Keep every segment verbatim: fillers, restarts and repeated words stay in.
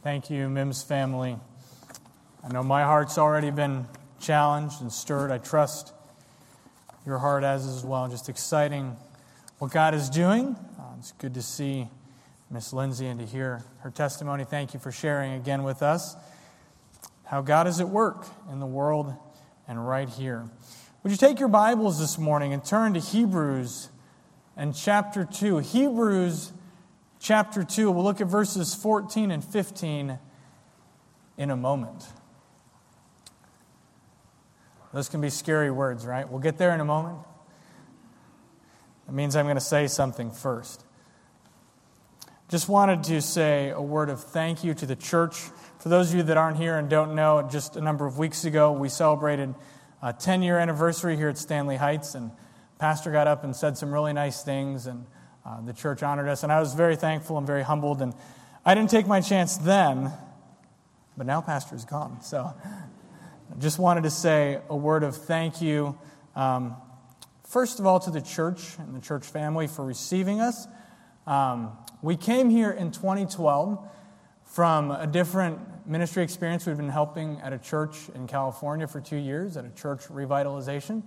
Thank you, Mims family. I know my heart's already been challenged and stirred. I trust your heart has as well. Just exciting what God is doing. Uh, it's good to see Miss Lindsay and to hear her testimony. Thank you for sharing again with us how God is at work in the world and right here. Would you take your Bibles this morning and turn to Hebrews and chapter two. Hebrews chapter two. We'll look at verses fourteen and fifteen in a moment. Those can be scary words, right? We'll get there in a moment. That means I'm going to say something first. Just wanted to say a word of thank you to the church. For those of you that aren't here and don't know, just a number of weeks ago, we celebrated a ten-year anniversary here at Stanley Heights, and Pastor got up and said some really nice things, and uh, the church honored us, and I was very thankful and very humbled, and I didn't take my chance then, but now Pastor's gone, so I just wanted to say a word of thank you, um, first of all, to the church and the church family for receiving us. Um, we came here in twenty twelve from a different ministry experience. We've been helping at a church in California for two years, at a church revitalization.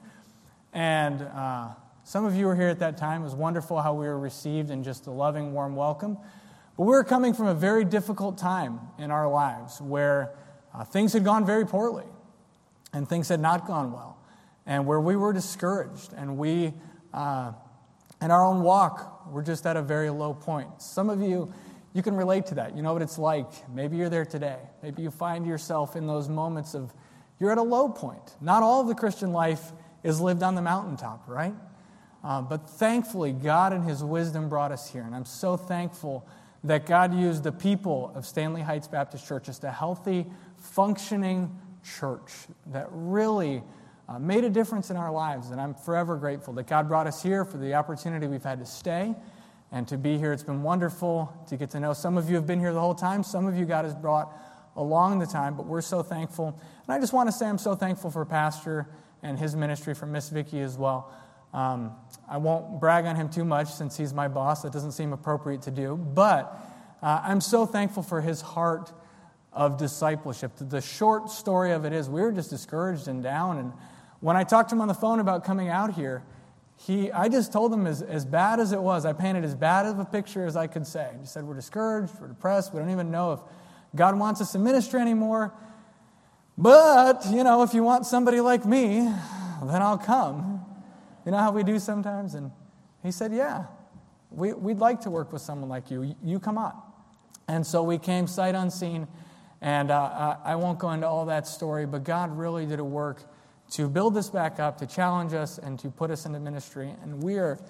And uh, some of you were here at that time. It was wonderful how we were received in just a loving, warm welcome. But we were coming from a very difficult time in our lives where uh, things had gone very poorly and things had not gone well, and where we were discouraged, and we, uh, in our own walk, were just at a very low point. Some of you, you can relate to that. You know what it's like. Maybe you're there today. Maybe you find yourself in those moments of you're at a low point. Not all of the Christian life is lived on the mountaintop, right? Uh, but thankfully, God in His wisdom brought us here. And I'm so thankful that God used the people of Stanley Heights Baptist Church as a healthy, functioning church that really uh, made a difference in our lives. And I'm forever grateful that God brought us here for the opportunity we've had to stay and to be here. It's been wonderful to get to know. Some of you have been here the whole time. Some of you God has brought along the time, but we're so thankful. And I just want to say I'm so thankful for Pastor and his ministry, for Miss Vicki as well. Um, I won't brag on him too much since he's my boss. That doesn't seem appropriate to do. But uh, I'm so thankful for his heart of discipleship. The short story of it is we were just discouraged and down. And when I talked to him on the phone about coming out here, He, I just told him as, as bad as it was. I painted as bad of a picture as I could say. I just said, we're discouraged, we're depressed, we don't even know if God wants us in ministry anymore. But, you know, if you want somebody like me, then I'll come. You know how we do sometimes? And he said, yeah, we, we'd like to work with someone like you. You come on. And so we came sight unseen, and uh, I won't go into all that story, but God really did a work to build this back up, to challenge us, and to put us into ministry. And we are,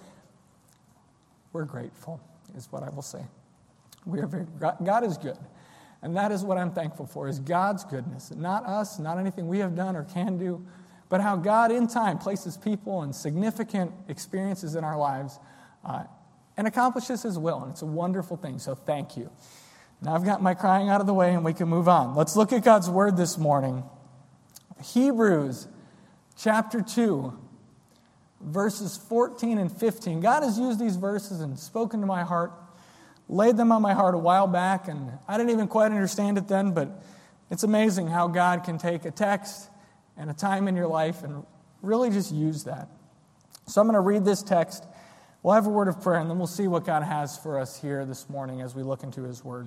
we're grateful, is what I will say. We are very, God is good. And that is what I'm thankful for, is God's goodness. Not us, not anything we have done or can do, but how God in time places people in significant experiences in our lives uh, and accomplishes His will. And it's a wonderful thing, so thank you. Now I've got my crying out of the way and we can move on. Let's look at God's Word this morning. Hebrews Chapter two, verses fourteen and fifteen. God has used these verses and spoken to my heart, laid them on my heart a while back, and I didn't even quite understand it then, but it's amazing how God can take a text and a time in your life and really just use that. So I'm going to read this text. We'll have a word of prayer, and then we'll see what God has for us here this morning as we look into His Word.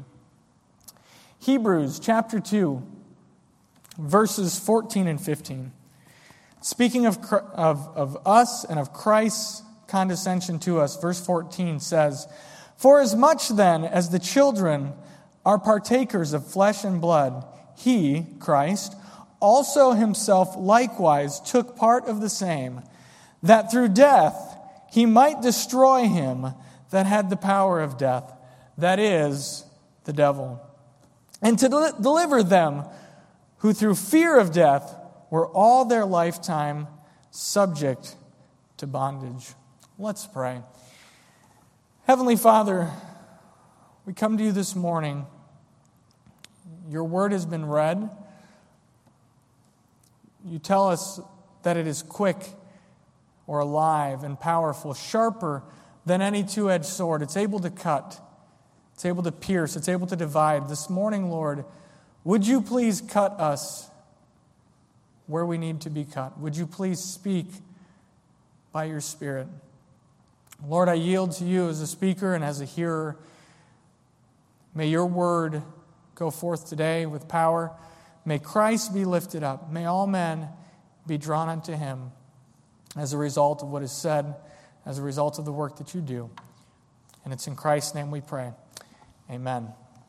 Hebrews chapter two, verses fourteen and fifteen. Speaking of, of, of us and of Christ's condescension to us, verse fourteen says, "For as much then as the children are partakers of flesh and blood, He, Christ, also Himself likewise took part of the same, that through death He might destroy him that had the power of death, that is, the devil, and to del- deliver them who through fear of death were all their lifetime subject to bondage." Let's pray. Heavenly Father, we come to you this morning. Your word has been read. You tell us that it is quick or alive and powerful, sharper than any two-edged sword. It's able to cut It's able to pierce. It's able to divide. This morning, Lord, would you please cut us where we need to be cut? Would you please speak by your Spirit? Lord, I yield to you as a speaker and as a hearer. May your word go forth today with power. May Christ be lifted up. May all men be drawn unto him as a result of what is said, as a result of the work that you do. And it's in Christ's name we pray. Amen.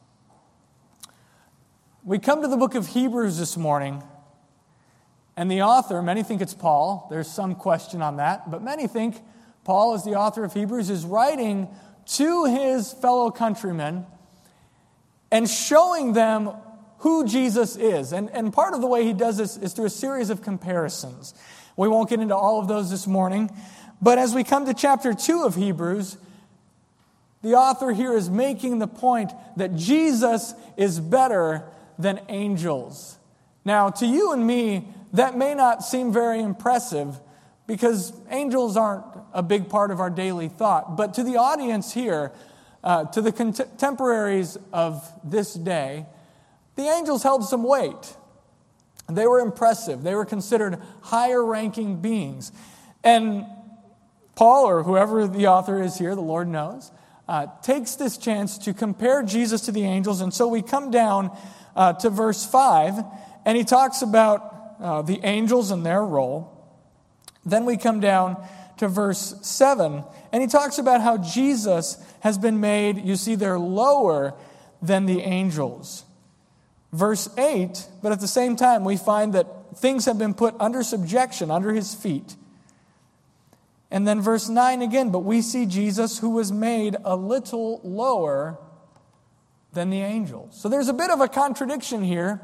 We come to the book of Hebrews this morning, and the author, many think it's Paul. There's some question on that, but many think Paul, as the author of Hebrews, is writing to his fellow countrymen and showing them who Jesus is. And, and part of the way he does this is through a series of comparisons. We won't get into all of those this morning, but as we come to chapter two of Hebrews, the author here is making the point that Jesus is better than angels. Now, to you and me, that may not seem very impressive because angels aren't a big part of our daily thought. But to the audience here, uh, to the contemporaries of this day, the angels held some weight. They were impressive. They were considered higher-ranking beings. And Paul, or whoever the author is here, the Lord knows, uh, takes this chance to compare Jesus to the angels. And so we come down uh, to verse five, and he talks about uh, the angels and their role. Then we come down to verse seven, and he talks about how Jesus has been made, you see, they're lower than the angels. Verse eight, but at the same time, we find that things have been put under subjection, under his feet. And then verse nine again, but we see Jesus who was made a little lower than the angels. So there's a bit of a contradiction here.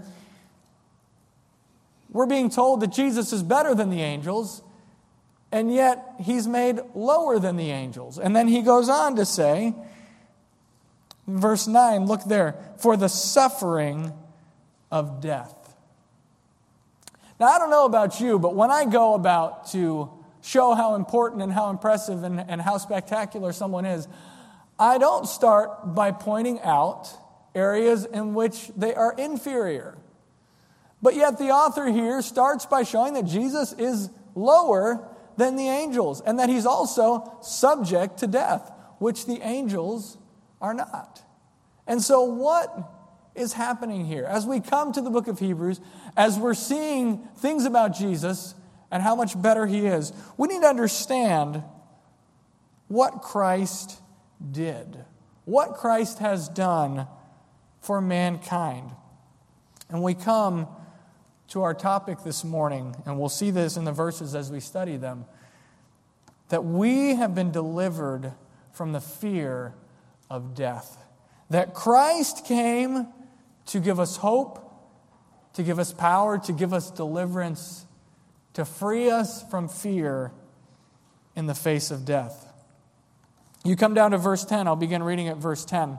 We're being told that Jesus is better than the angels, and yet he's made lower than the angels. And then he goes on to say, verse nine, look there, for the suffering of death. Now, I don't know about you, but when I go about to show how important and how impressive and, and how spectacular someone is, I don't start by pointing out areas in which they are inferior. But yet the author here starts by showing that Jesus is lower than the angels, and that he's also subject to death, which the angels are not. And so what is happening here? As we come to the book of Hebrews, as we're seeing things about Jesus and how much better he is, we need to understand what Christ did, what Christ has done for mankind. And we come to our topic this morning, and we'll see this in the verses as we study them, that we have been delivered from the fear of death. That Christ came to give us hope, to give us power, to give us deliverance, to free us from fear in the face of death. You come down to verse ten. I'll begin reading at verse ten.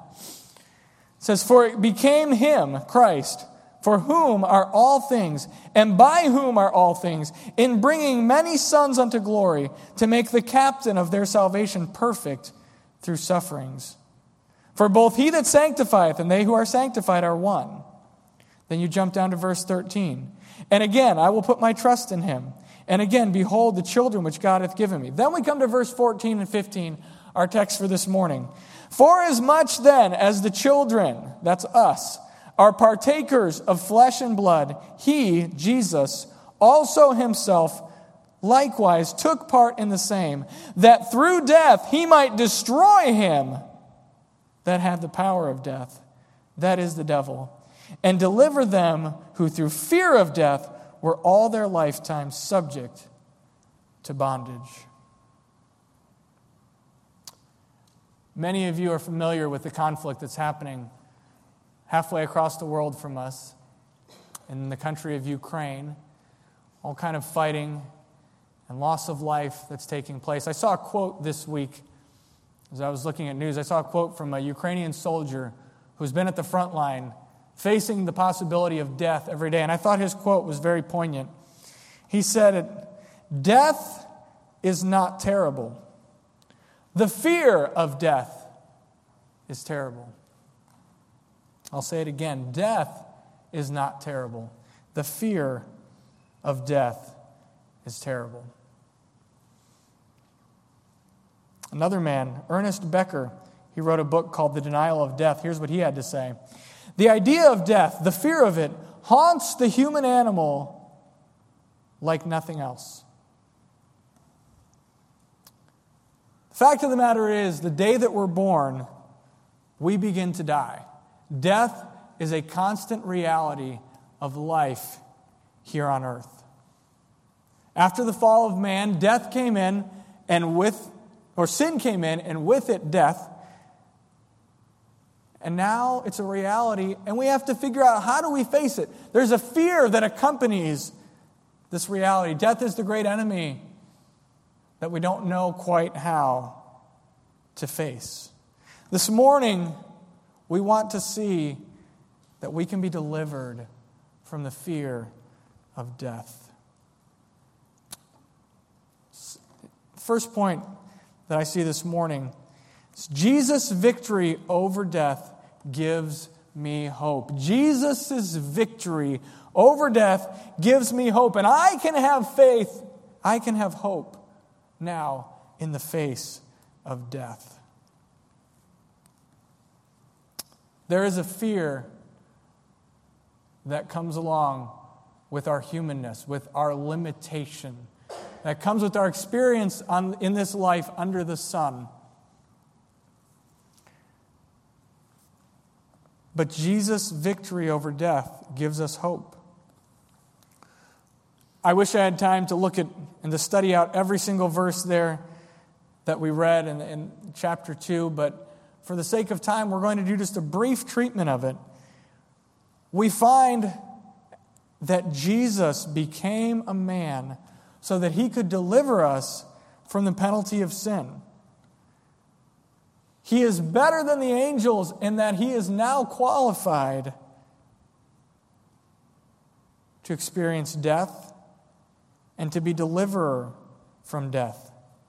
It says, for it became him, Christ, for whom are all things, and by whom are all things, in bringing many sons unto glory, to make the captain of their salvation perfect through sufferings. For both he that sanctifieth and they who are sanctified are one. Then you jump down to verse thirteen. And again, I will put my trust in him. And again, behold the children which God hath given me. Then we come to verse fourteen and fifteen, our text for this morning. For as much then as the children, that's us, are partakers of flesh and blood, he, Jesus, also himself likewise took part in the same, that through death he might destroy him that had the power of death, that is the devil, and deliver them who through fear of death were all their lifetime subject to bondage. Many of you are familiar with the conflict that's happening halfway across the world from us, in the country of Ukraine, all kind of fighting and loss of life that's taking place. I saw a quote this week as I was looking at news. I saw a quote from a Ukrainian soldier who's been at the front line facing the possibility of death every day, and I thought his quote was very poignant. He said, "Death is not terrible. The fear of death is terrible." I'll say it again. Death is not terrible. The fear of death is terrible. Another man, Ernest Becker, he wrote a book called The Denial of Death. Here's what he had to say. The idea of death, the fear of it, haunts the human animal like nothing else. The fact of the matter is, the day that we're born, we begin to die. Death is a constant reality of life here on earth. After the fall of man, death came in, and with, or sin came in, and with it, death. And now it's a reality, and we have to figure out, how do we face it? There's a fear that accompanies this reality. Death is the great enemy that we don't know quite how to face. This morning, we want to see that we can be delivered from the fear of death. First point that I see this morning is Jesus' victory over death gives me hope. Jesus' victory over death gives me hope. And I can have faith, I can have hope now in the face of death. There is a fear that comes along with our humanness, with our limitation, that comes with our experience on, in this life under the sun. But Jesus' victory over death gives us hope. I wish I had time to look at and to study out every single verse there that we read in, in chapter two, but for the sake of time, we're going to do just a brief treatment of it. We find that Jesus became a man so that he could deliver us from the penalty of sin. He is better than the angels in that he is now qualified to experience death and to be deliverer from death.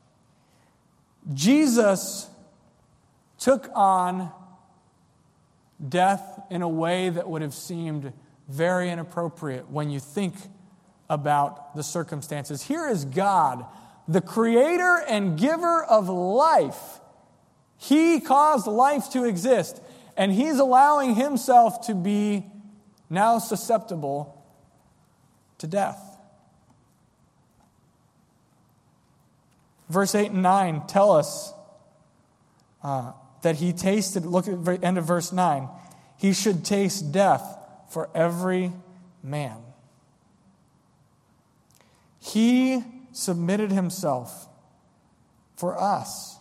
Jesus took on death in a way that would have seemed very inappropriate when you think about the circumstances. Here is God, the creator and giver of life. He caused life to exist, and he's allowing himself to be now susceptible to death. Verse eight and nine tell us uh, that he tasted, look at the end of verse nine, he should taste death for every man. He submitted himself for us.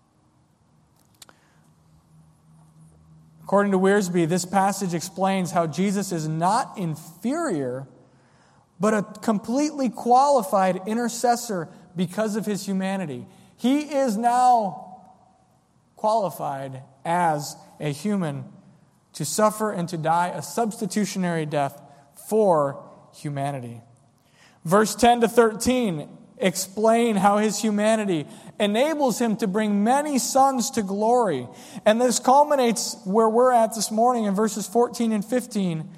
According to Wiersbe, this passage explains how Jesus is not inferior, but a completely qualified intercessor because of his humanity. He is now qualified as a human to suffer and to die a substitutionary death for humanity. Verse ten to thirteen explain how his humanity enables him to bring many sons to glory. And this culminates where we're at this morning in verses fourteen and fifteen.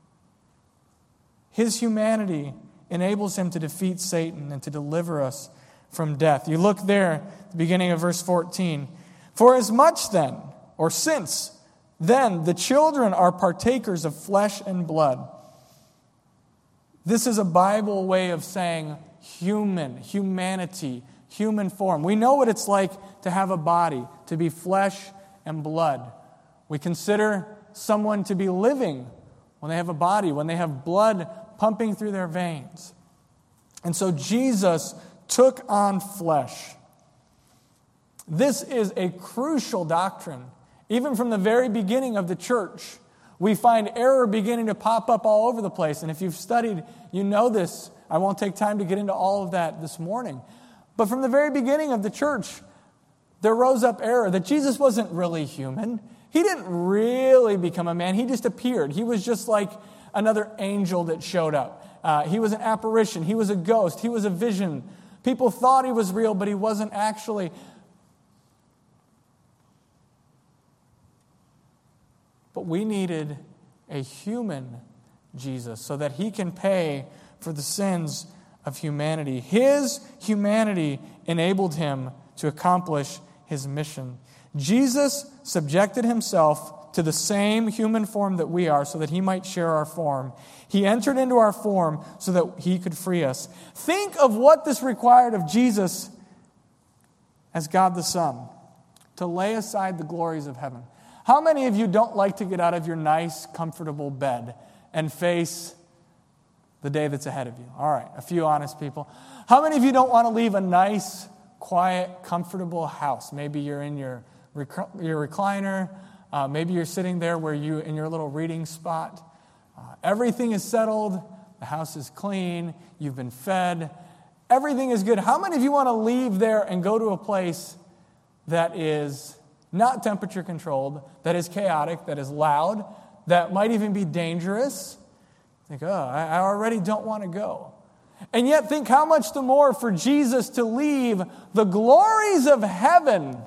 His humanity enables him to defeat Satan and to deliver us from death. You look there at the beginning of verse fourteen. For as much then, or since then, the children are partakers of flesh and blood. This is a Bible way of saying human, humanity, human form. We know what it's like to have a body, to be flesh and blood. We consider someone to be living when they have a body, when they have blood pumping through their veins. And so Jesus took on flesh. This is a crucial doctrine. Even from the very beginning of the church, we find error beginning to pop up all over the place. And if you've studied, you know this. I won't take time to get into all of that this morning. But from the very beginning of the church, there rose up error that Jesus wasn't really human. He didn't really become a man. He just appeared. He was just like another angel that showed up. Uh, he was an apparition. He was a ghost. He was a vision. People thought he was real, but he wasn't actually. but we needed a human Jesus so that he can pay for the sins of humanity. His humanity enabled him to accomplish his mission. Jesus subjected himself to the same human form that we are so that he might share our form. He entered into our form so that he could free us. Think of what this required of Jesus as God the Son, to lay aside the glories of heaven. How many of you don't like to get out of your nice, comfortable bed and face the day that's ahead of you? All right, a few honest people. How many of you don't want to leave a nice, quiet, comfortable house? Maybe you're in your, rec- your recliner. Uh, maybe you're sitting there where you in your little reading spot. Uh, everything is settled. The house is clean. You've been fed. Everything is good. How many of you want to leave there and go to a place that is not temperature controlled, that is chaotic, that is loud, that might even be dangerous? Think, oh, I already don't want to go. And yet think how much the more for Jesus to leave the glories of heaven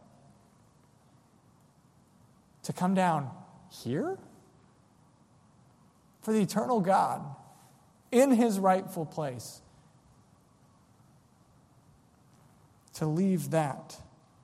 to come down here? For the eternal God in his rightful place. To leave that.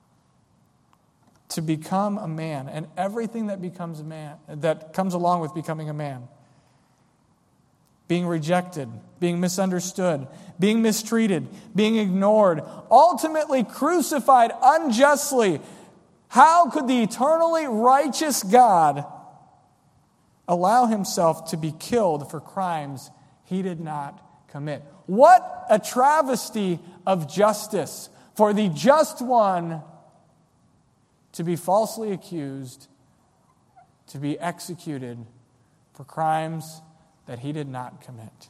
To become a man. And everything that becomes a man, that comes along with becoming a man. Being rejected, being misunderstood, being mistreated, being ignored, ultimately crucified unjustly. How could the eternally righteous God allow himself to be killed for crimes he did not commit? What a travesty of justice for the just one to be falsely accused, to be executed for crimes that he did not commit.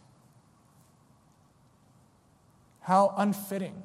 How unfitting.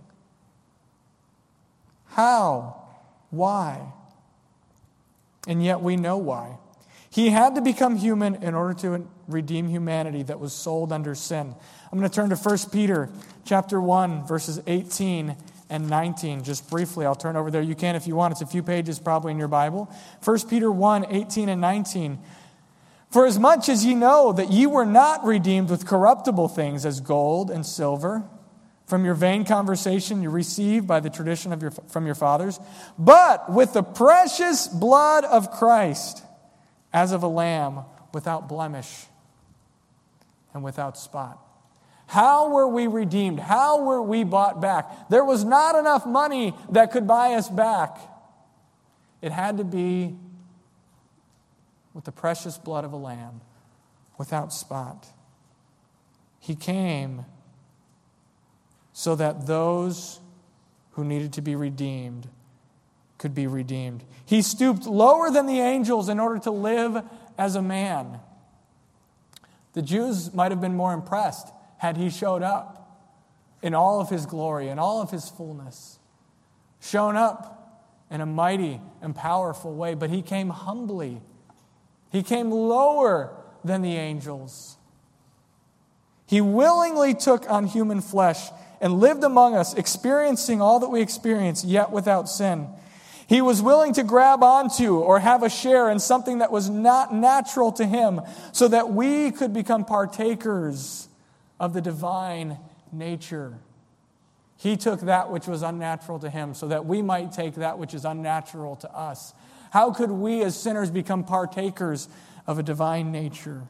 How? Why? And yet we know why. He had to become human in order to redeem humanity that was sold under sin. I'm going to turn to First Peter chapter one, verses eighteen and nineteen. Just briefly, I'll turn over there. You can if you want. It's a few pages probably in your Bible. First Peter one, eighteen and nineteen. For as much as ye know that ye were not redeemed with corruptible things as gold and silver, from your vain conversation you received by the tradition of your from your fathers, but with the precious blood of Christ, as of a lamb without blemish and without spot. How were we redeemed? How were we bought back? There was not enough money that could buy us back. It had to be with the precious blood of a lamb without spot. He came so that those who needed to be redeemed could be redeemed. He stooped lower than the angels in order to live as a man. The Jews might have been more impressed had he showed up in all of his glory, in all of his fullness, shown up in a mighty and powerful way, but he came humbly. He came lower than the angels. He willingly took on human flesh and lived among us, experiencing all that we experience, yet without sin. He was willing to grab onto or have a share in something that was not natural to him so that we could become partakers of the divine nature. He took that which was unnatural to him so that we might take that which is unnatural to us. How could we as sinners become partakers of a divine nature?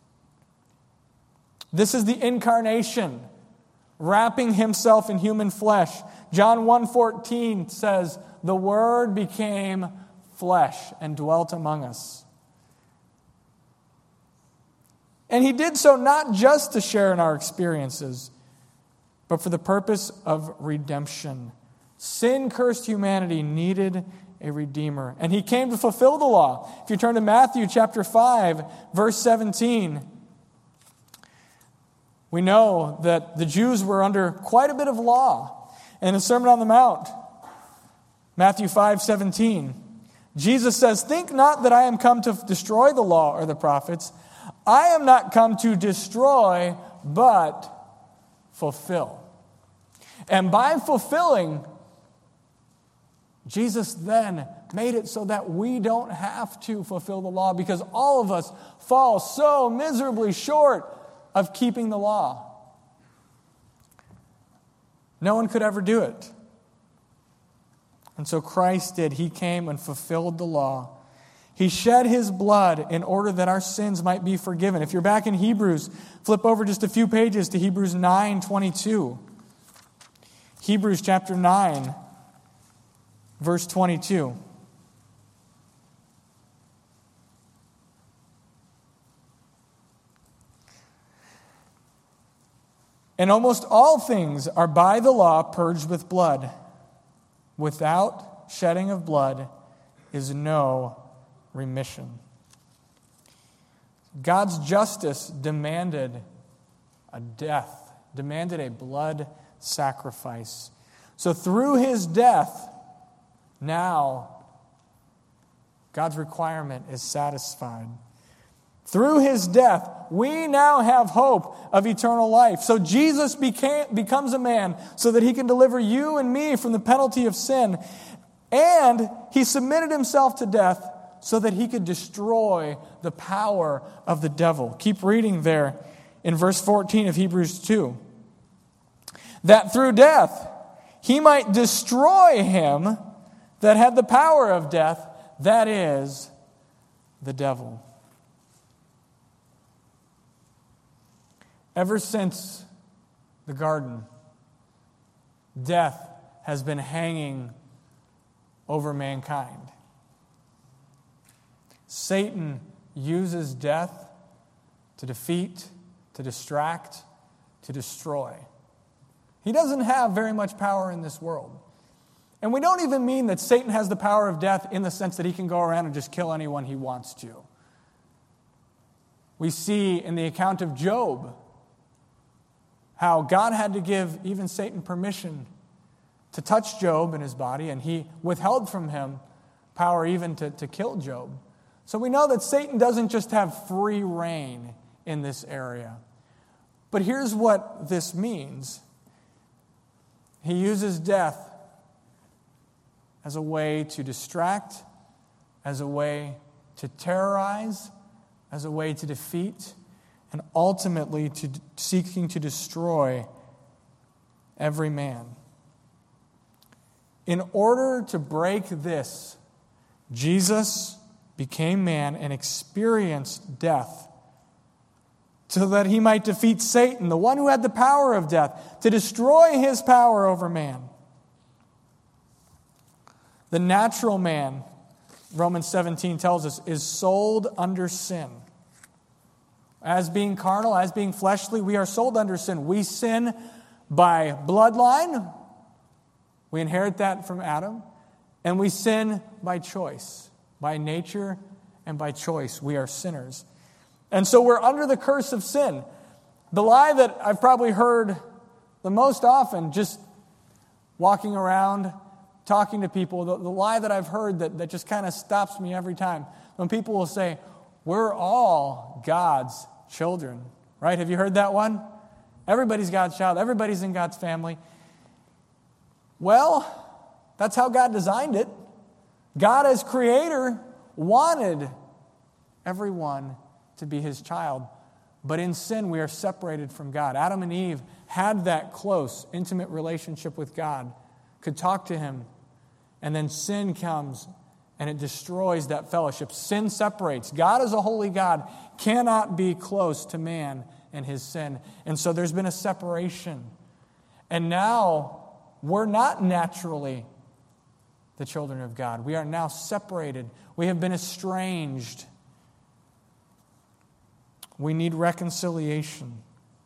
This is the incarnation, wrapping himself in human flesh. John one fourteen says, the Word became flesh and dwelt among us. And he did so not just to share in our experiences, but for the purpose of redemption. Sin-cursed humanity needed a Redeemer, and he came to fulfill the law. If you turn to Matthew chapter five, verse seventeen, we know that the Jews were under quite a bit of law. In the Sermon on the Mount, Matthew five seventeen, Jesus says, think not that I am come to destroy the law or the prophets. I am not come to destroy, but fulfill. And by fulfilling, Jesus then made it so that we don't have to fulfill the law, because all of us fall so miserably short of keeping the law. No one could ever do it. And so Christ did. He came and fulfilled the law. He shed his blood in order that our sins might be forgiven. If you're back in Hebrews, flip over just a few pages to Hebrews nine twenty-two. Hebrews chapter nine, verse twenty-two. And almost all things are by the law purged with blood. Without shedding of blood is no remission. God's justice demanded a death, demanded a blood sacrifice. So through his death, now God's requirement is satisfied. Through his death, we now have hope of eternal life. So Jesus became, becomes a man so that he can deliver you and me from the penalty of sin. And he submitted himself to death so that he could destroy the power of the devil. Keep reading there in verse fourteen of Hebrews two. That through death he might destroy him that had the power of death, that is, the devil. Ever since the garden, death has been hanging over mankind. Satan uses death to defeat, to distract, to destroy. He doesn't have very much power in this world. And we don't even mean that Satan has the power of death in the sense that he can go around and just kill anyone he wants to. We see in the account of Job how God had to give even Satan permission to touch Job in his body, and he withheld from him power even to, to kill Job. So we know that Satan doesn't just have free reign in this area. But here's what this means. He uses death as a way to distract, as a way to terrorize, as a way to defeat, and ultimately to seeking to destroy every man. In order to break this, Jesus became man and experienced death so that he might defeat Satan, the one who had the power of death, to destroy his power over man. The natural man, Romans seventeen tells us, is sold under sin. As being carnal, as being fleshly, we are sold under sin. We sin by bloodline. We inherit that from Adam. And we sin by choice. By nature and by choice. We are sinners. And so we're under the curse of sin. The lie that I've probably heard the most often, just walking around, talking to people, the, the lie that I've heard that, that just kind of stops me every time, when people will say, we're all God's children, right? Have you heard that one? Everybody's God's child. Everybody's in God's family. Well, that's how God designed it. God as creator wanted everyone to be his child. But in sin, we are separated from God. Adam and Eve had that close, intimate relationship with God, could talk to him. And then sin comes and it destroys that fellowship. Sin separates. God as a holy God cannot be close to man and his sin. And so there's been a separation. And now we're not naturally the children of God. We are now separated. We have been estranged. We need reconciliation.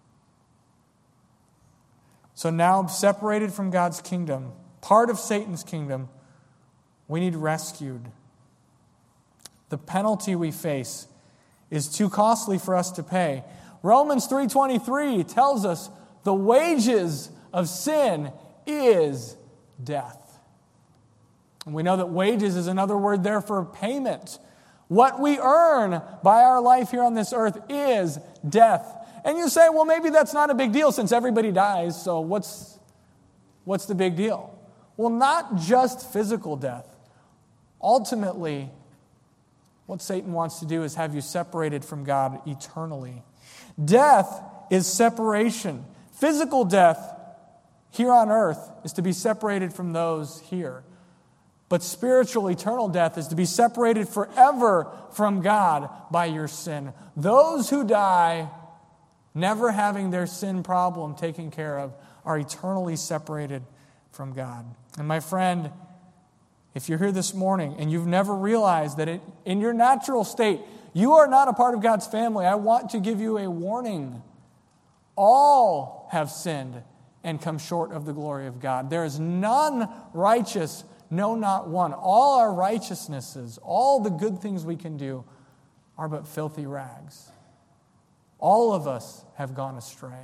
So now, separated from God's kingdom, part of Satan's kingdom, we need rescued. The penalty we face is too costly for us to pay. Romans three twenty-three tells us the wages of sin is death. And we know that wages is another word there for payment. What we earn by our life here on this earth is death. And you say, well, maybe that's not a big deal since everybody dies, so what's, what's the big deal? Well, not just physical death. Ultimately, what Satan wants to do is have you separated from God eternally. Death is separation. Physical death here on earth is to be separated from those here. But spiritual, eternal death is to be separated forever from God by your sin. Those who die never having their sin problem taken care of are eternally separated from God. And my friend, if you're here this morning and you've never realized that it, in your natural state, you are not a part of God's family, I want to give you a warning. All have sinned and come short of the glory of God. There is none righteous, no, not one. All our righteousnesses, all the good things we can do are but filthy rags. All of us have gone astray.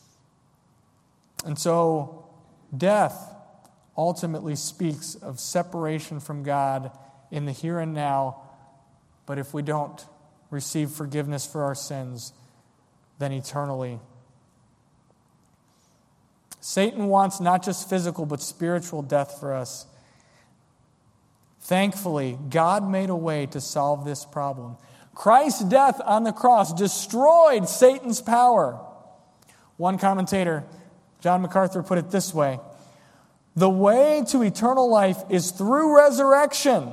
And so death ultimately speaks of separation from God in the here and now. But if we don't receive forgiveness for our sins, then eternally. Satan wants not just physical but spiritual death for us. Thankfully, God made a way to solve this problem. Christ's death on the cross destroyed Satan's power. One commentator, John MacArthur, put it this way: the way to eternal life is through resurrection,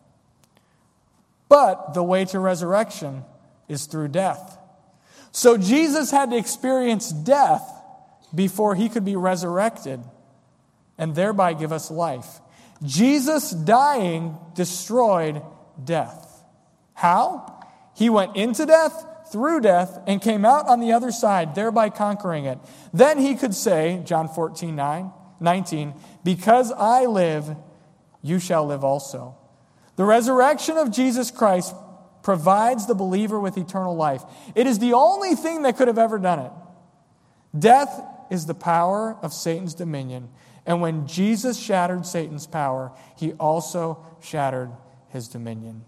but the way to resurrection is through death. So Jesus had to experience death before he could be resurrected and thereby give us life. Jesus dying destroyed death. How? He went into death, through death, and came out on the other side, thereby conquering it. Then he could say, John fourteen, nine, nineteen, because I live, you shall live also. The resurrection of Jesus Christ provides the believer with eternal life. It is the only thing that could have ever done it. Death is the power of Satan's dominion. And when Jesus shattered Satan's power, he also shattered his dominion.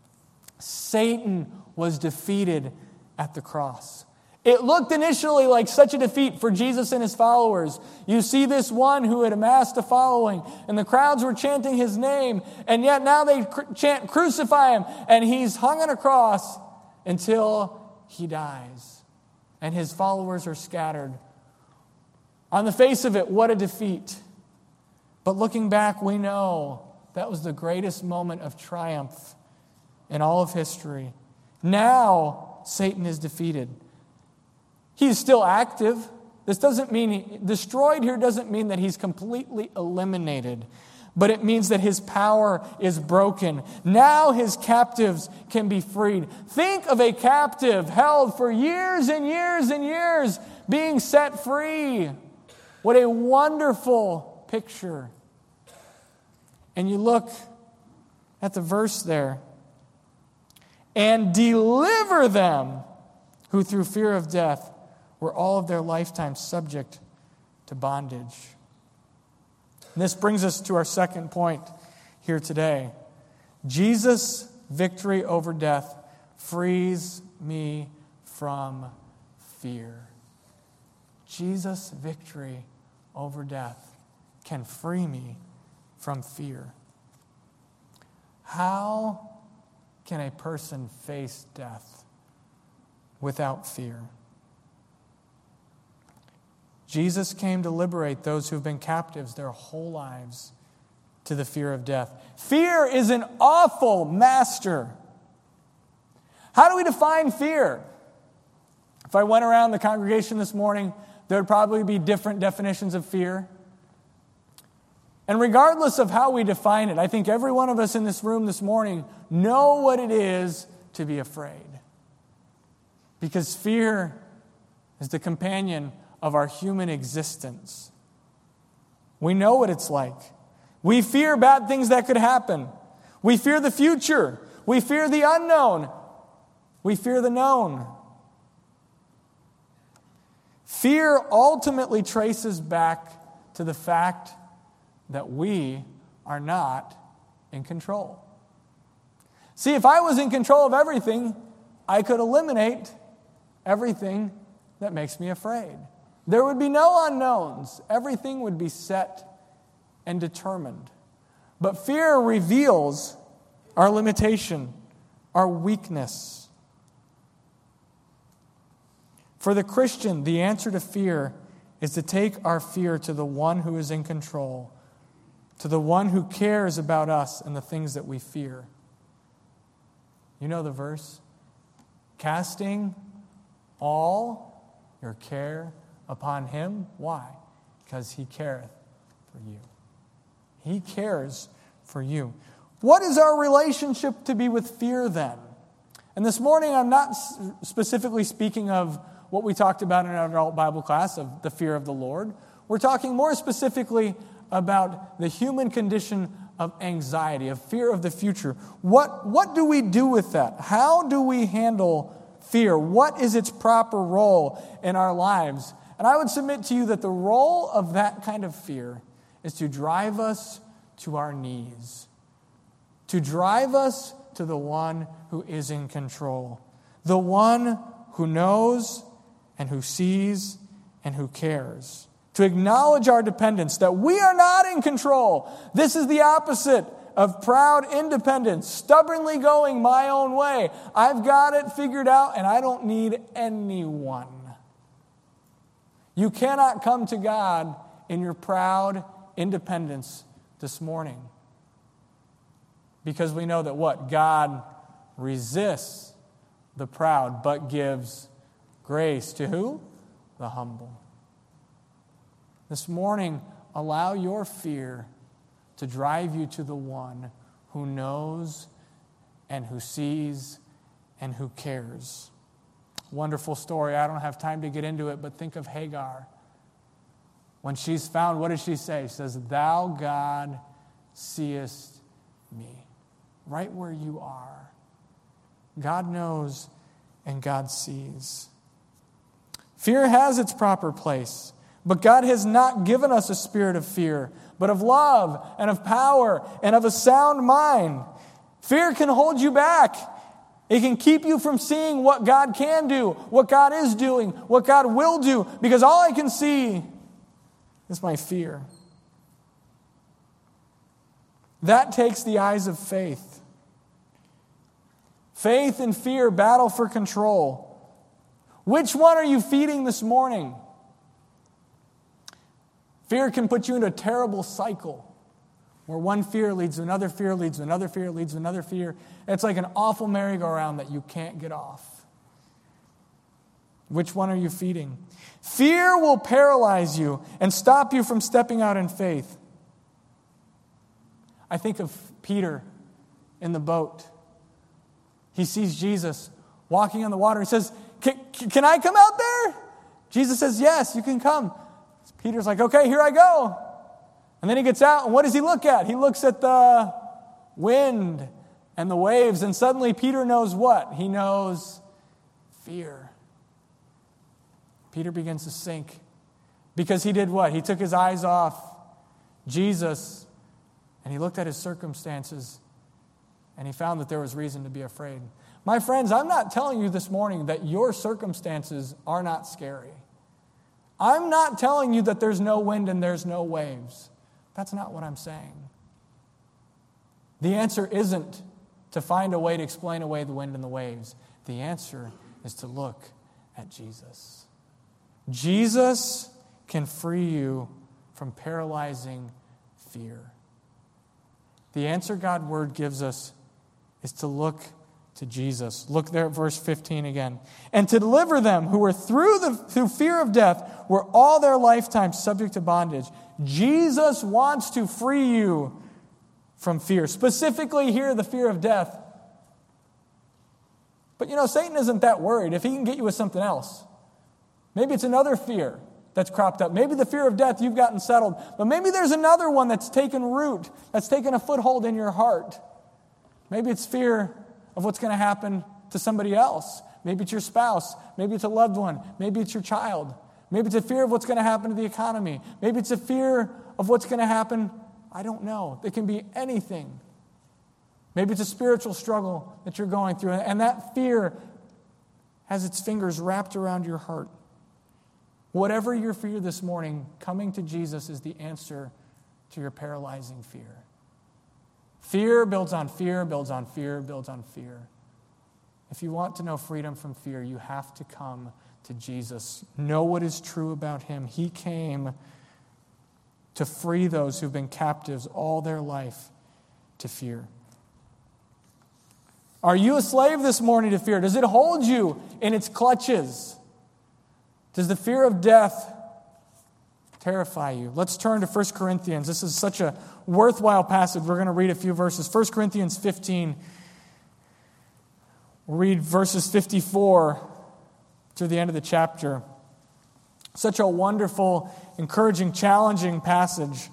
Satan was defeated at the cross. It looked initially like such a defeat for Jesus and his followers. You see this one who had amassed a following, and the crowds were chanting his name, and yet now they chant, crucify him, and he's hung on a cross until he dies. And his followers are scattered. On the face of it, what a defeat. But looking back, we know that was the greatest moment of triumph in all of history. Now, Satan is defeated. He's still active. This doesn't mean, he, destroyed here doesn't mean that he's completely eliminated, but it means that his power is broken. Now his captives can be freed. Think of a captive held for years and years and years being set free. What a wonderful picture. And you look at the verse there. And deliver them who through fear of death were all of their lifetime subject to bondage. And this brings us to our second point here today. Jesus' victory over death frees me from fear. Jesus' victory over death can free me from fear. How can a person face death without fear? Jesus came to liberate those who have been captives their whole lives to the fear of death. Fear is an awful master. How do we define fear? If I went around the congregation this morning, there would probably be different definitions of fear. And regardless of how we define it, I think every one of us in this room this morning know what it is to be afraid. Because fear is the companion of our human existence. We know what it's like. We fear bad things that could happen. We fear the future. We fear the unknown. We fear the known. Fear ultimately traces back to the fact that we are not in control. See, if I was in control of everything, I could eliminate everything that makes me afraid. There would be no unknowns. Everything would be set and determined. But fear reveals our limitation, our weakness. For the Christian, the answer to fear is to take our fear to the one who is in control, to the one who cares about us and the things that we fear. You know the verse? Casting all your care upon him. Why? Because he careth for you. He cares for you. What is our relationship to be with fear then? And this morning I'm not specifically speaking of what we talked about in our adult Bible class of the fear of the Lord. We're talking more specifically about the human condition of anxiety, of fear of the future. What, what do we do with that? How do we handle fear? What is its proper role in our lives? And I would submit to you that the role of that kind of fear is to drive us to our knees, to drive us to the one who is in control, the one who knows and who sees and who cares. To acknowledge our dependence, that we are not in control. This is the opposite of proud independence, stubbornly going my own way. I've got it figured out and I don't need anyone. You cannot come to God in your proud independence this morning. Because we know that what? God resists the proud, but gives grace to who? The humble. This morning, allow your fear to drive you to the one who knows and who sees and who cares. Wonderful story. I don't have time to get into it, but think of Hagar. When she's found, what does she say? She says, "Thou, God, seest me." Right where you are. God knows and God sees. Fear has its proper place, but God has not given us a spirit of fear, but of love and of power and of a sound mind. Fear can hold you back. It can keep you from seeing what God can do, what God is doing, what God will do, because all I can see is my fear. That takes the eyes of faith. Faith and fear battle for control. Which one are you feeding this morning? Fear can put you into a terrible cycle where one fear leads to another fear, leads to another fear, leads to another fear. It's like an awful merry-go-round that you can't get off. Which one are you feeding? Fear will paralyze you and stop you from stepping out in faith. I think of Peter in the boat. He sees Jesus walking on the water. He says, can, can I come out there? Jesus says, yes, you can come. Peter's like, okay, here I go. And then he gets out, and what does he look at? He looks at the wind and the waves, and suddenly Peter knows what? He knows fear. Peter begins to sink because he did what? He took his eyes off Jesus, and he looked at his circumstances, and he found that there was reason to be afraid. My friends, I'm not telling you this morning that your circumstances are not scary. I'm not telling you that there's no wind and there's no waves. That's not what I'm saying. The answer isn't to find a way to explain away the wind and the waves. The answer is to look at Jesus. Jesus can free you from paralyzing fear. The answer God's word gives us is to look to Jesus. Look there at verse fifteen again. And to deliver them who were through the through fear of death were all their lifetime subject to bondage. Jesus wants to free you from fear. Specifically here, the fear of death. But you know, Satan isn't that worried if he can get you with something else. Maybe it's another fear that's cropped up. Maybe the fear of death you've gotten settled. But maybe there's another one that's taken root, that's taken a foothold in your heart. Maybe it's fear of what's going to happen to somebody else. Maybe it's your spouse. Maybe it's a loved one. Maybe it's your child. Maybe it's a fear of what's going to happen to the economy. Maybe it's a fear of what's going to happen. I don't know. It can be anything. Maybe it's a spiritual struggle that you're going through, and that fear has its fingers wrapped around your heart. Whatever your fear this morning, coming to Jesus is the answer to your paralyzing fear. Fear builds on fear, builds on fear, builds on fear. If you want to know freedom from fear, you have to come to Jesus. Know what is true about him. He came to free those who've been captives all their life to fear. Are you a slave this morning to fear? Does it hold you in its clutches? Does the fear of death terrify you? Let's turn to First Corinthians. This is such a worthwhile passage. We're going to read a few verses. First Corinthians fifteen. We'll read verses fifty-four to the end of the chapter. Such a wonderful, encouraging, challenging passage.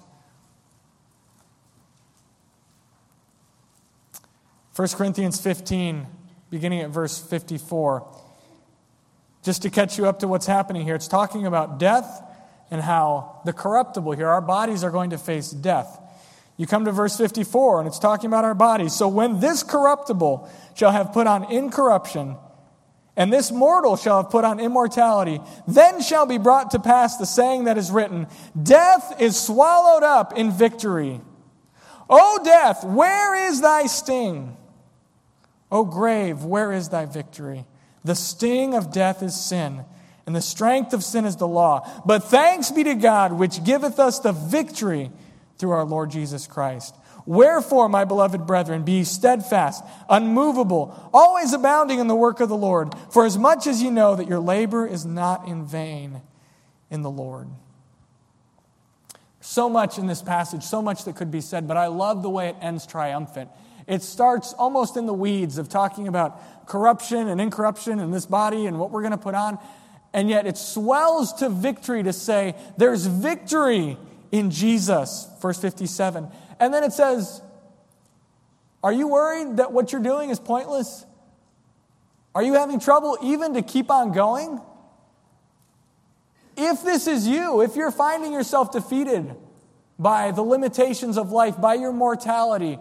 First Corinthians fifteen, beginning at verse fifty-four. Just to catch you up to what's happening here, it's talking about death and how the corruptible here, our bodies are going to face death. You come to verse fifty-four, and it's talking about our bodies. So when this corruptible shall have put on incorruption, and this mortal shall have put on immortality, then shall be brought to pass the saying that is written, death is swallowed up in victory. O death, where is thy sting? O grave, where is thy victory? The sting of death is sin, and the strength of sin is the law. But thanks be to God, which giveth us the victory through our Lord Jesus Christ. Wherefore, my beloved brethren, be steadfast, unmovable, always abounding in the work of the Lord, for as much as you know that your labor is not in vain in the Lord. So much in this passage, so much that could be said, but I love the way it ends triumphant. It starts almost in the weeds of talking about corruption and incorruption in this body and what we're going to put on, and yet it swells to victory to say there's victory in Jesus, verse fifty-seven. And then it says, are you worried that what you're doing is pointless? Are you having trouble even to keep on going? If this is you, if you're finding yourself defeated by the limitations of life, by your mortality,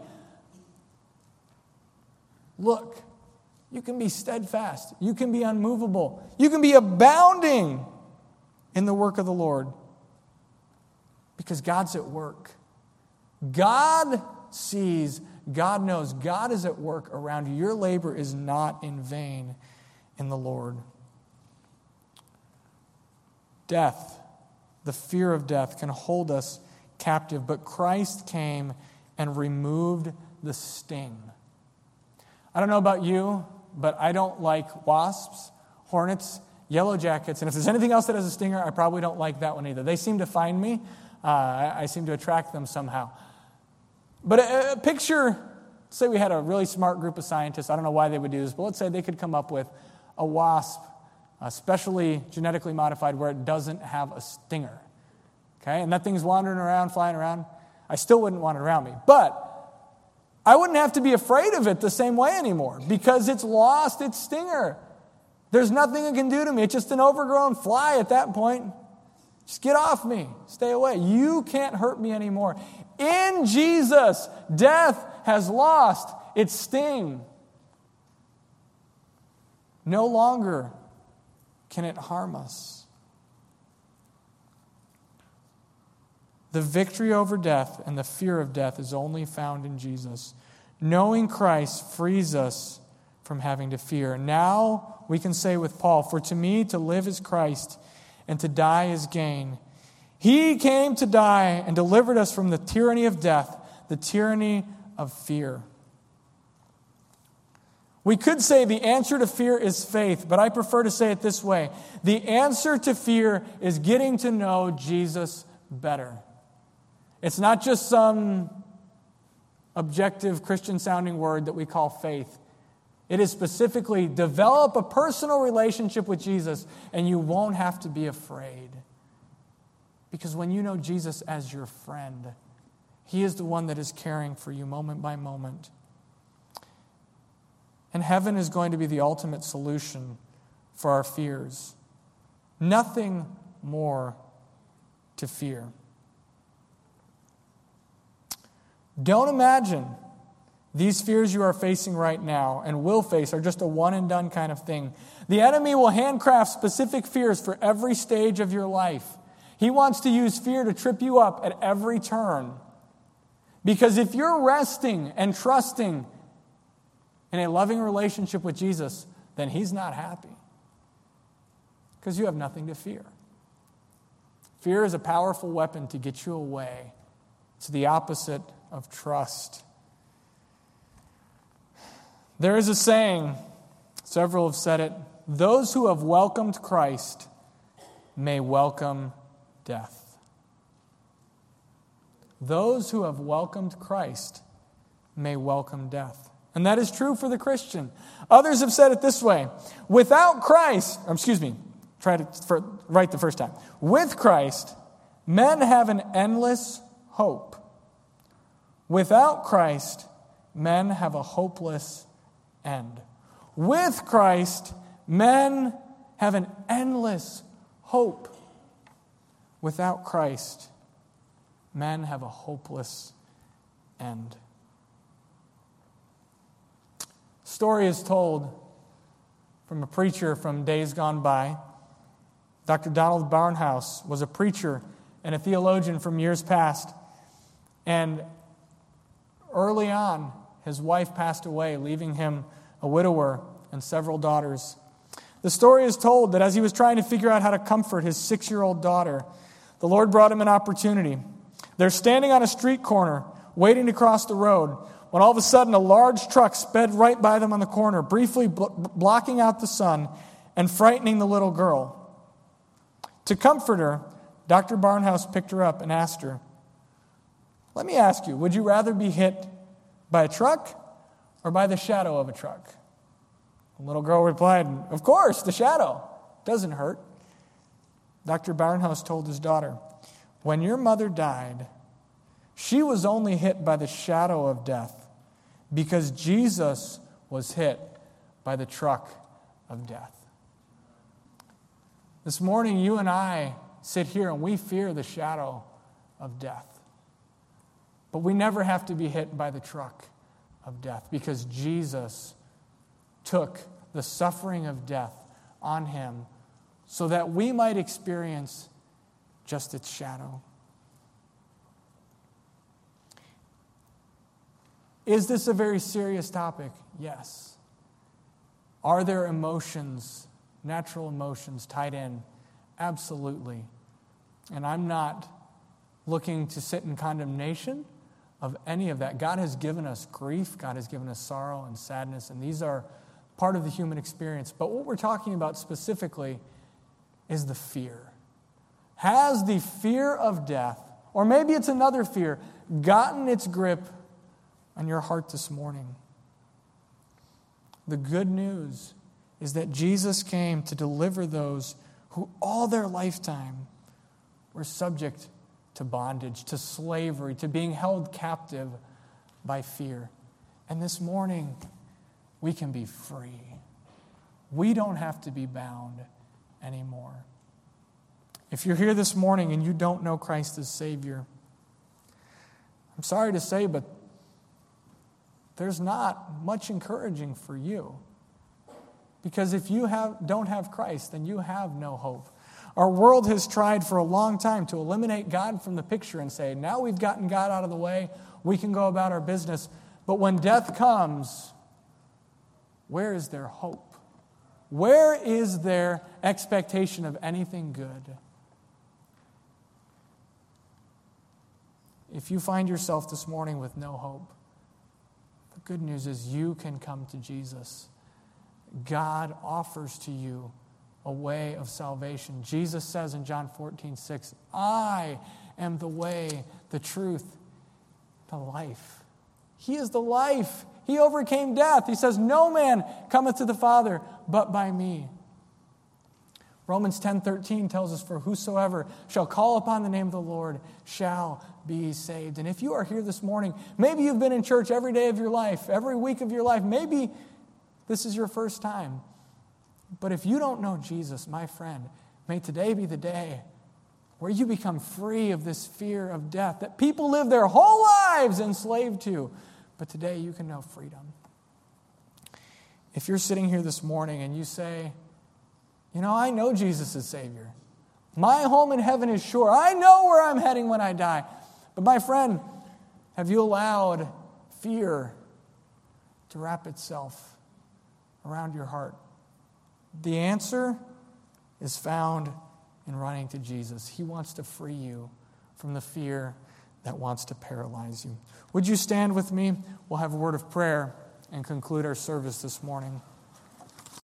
look, you can be steadfast. You can be unmovable. You can be abounding in the work of the Lord. Because God's at work. God sees, God knows, God is at work around you. Your labor is not in vain in the Lord. Death, the fear of death, can hold us captive, but Christ came and removed the sting. I don't know about you, but I don't like wasps, hornets, yellow jackets, and if there's anything else that has a stinger, I probably don't like that one either. They seem to find me. Uh, I, I seem to attract them somehow. But a, a picture, say we had a really smart group of scientists. I don't know why they would do this, but let's say they could come up with a wasp, uh, specially genetically modified, where it doesn't have a stinger. Okay, and that thing's wandering around, flying around. I still wouldn't want it around me. But I wouldn't have to be afraid of it the same way anymore because it's lost its stinger. There's nothing it can do to me. It's just an overgrown fly at that point. Just get off me. Stay away. You can't hurt me anymore. In Jesus, death has lost its sting. No longer can it harm us. The victory over death and the fear of death is only found in Jesus. Knowing Christ frees us from having to fear. Now we can say with Paul, for to me to live is Christ, and to die is gain. He came to die and delivered us from the tyranny of death, the tyranny of fear. We could say the answer to fear is faith, but I prefer to say it this way. The answer to fear is getting to know Jesus better. It's not just some objective Christian-sounding word that we call faith. It is specifically develop a personal relationship with Jesus, and you won't have to be afraid. Because when you know Jesus as your friend, He is the one that is caring for you moment by moment. And heaven is going to be the ultimate solution for our fears. Nothing more to fear. Don't imagine these fears you are facing right now and will face are just a one-and-done kind of thing. The enemy will handcraft specific fears for every stage of your life. He wants to use fear to trip you up at every turn. Because if you're resting and trusting in a loving relationship with Jesus, then He's not happy. Because you have nothing to fear. Fear is a powerful weapon to get you away. It's the opposite of trust. There is a saying, several have said it, those who have welcomed Christ may welcome death. Those who have welcomed Christ may welcome death. And that is true for the Christian. Others have said it this way, without Christ, or excuse me, try to for, write the first time. With Christ, men have an endless hope. Without Christ, men have a hopeless end. With Christ, men have an endless hope. Without Christ, men have a hopeless end. Story is told from a preacher from days gone by. Doctor Donald Barnhouse was a preacher and a theologian from years past. And early on, his wife passed away, leaving him a widower and several daughters. The story is told that as he was trying to figure out how to comfort his six-year-old daughter, the Lord brought him an opportunity. They're standing on a street corner, waiting to cross the road, when all of a sudden a large truck sped right by them on the corner, briefly blo- blocking out the sun and frightening the little girl. To comfort her, Doctor Barnhouse picked her up and asked her, let me ask you, would you rather be hit by a truck or by the shadow of a truck? The little girl replied, of course, the shadow. Doesn't hurt. Doctor Barnhouse told his daughter, when your mother died, she was only hit by the shadow of death because Jesus was hit by the truck of death. This morning, you and I sit here and we fear the shadow of death. But we never have to be hit by the truck of death because Jesus took the suffering of death on Him so that we might experience just its shadow. Is this a very serious topic? Yes. Are there emotions, natural emotions tied in? Absolutely. And I'm not looking to sit in condemnation of any of that. God has given us grief. God has given us sorrow and sadness, and these are part of the human experience. But what we're talking about specifically is the fear. Has the fear of death, or maybe it's another fear, gotten its grip on your heart this morning? The good news is that Jesus came to deliver those who all their lifetime were subject to bondage, to slavery, to being held captive by fear. And this morning, we can be free. We don't have to be bound anymore. If you're here this morning and you don't know Christ as Savior, I'm sorry to say, but there's not much encouraging for you. Because if you have, don't have Christ, then you have no hope. Our world has tried for a long time to eliminate God from the picture and say, now we've gotten God out of the way, we can go about our business. But when death comes, where is their hope? Where is their expectation of anything good? If you find yourself this morning with no hope, the good news is you can come to Jesus. God offers to you a way of salvation. Jesus says in John fourteen six, I am the way, the truth, the life. He is the life. He overcame death. He says, no man cometh to the Father but by me. Romans ten thirteen tells us, for whosoever shall call upon the name of the Lord shall be saved. And if you are here this morning, maybe you've been in church every day of your life, every week of your life, maybe this is your first time. But if you don't know Jesus, my friend, may today be the day where you become free of this fear of death that people live their whole lives enslaved to. But today you can know freedom. If you're sitting here this morning and you say, you know, I know Jesus is Savior. My home in heaven is sure. I know where I'm heading when I die. But my friend, Have you allowed fear to wrap itself around your heart? The answer is found in running to Jesus. He wants to free you from the fear that wants to paralyze you. Would you stand with me? We'll have a word of prayer and conclude our service this morning.